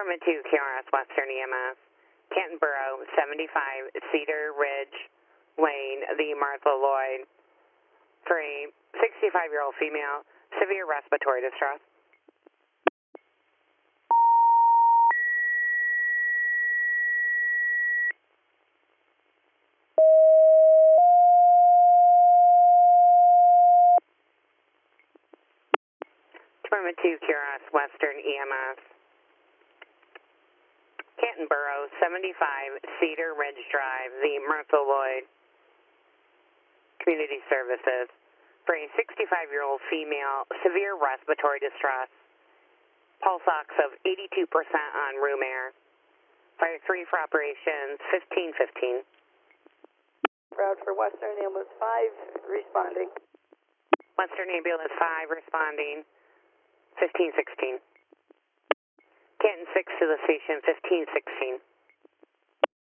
Department 2 QRS Western EMS, Canton Borough, 75 Cedar Ridge Lane, the Martha Lloyd, for a 65-year-old female, severe respiratory distress. Department 2 QRS Western EMS, Canton Borough, 75 Cedar Ridge Drive, the Martha Lloyd Community Services, for a 65-year-old female, severe respiratory distress, pulse ox of 82% on room air. Fire 3 for operations, 1515. Route for Western Ambulance 5, responding. Western Ambulance 5 responding, 1516. Canton 6 to the station, 1516.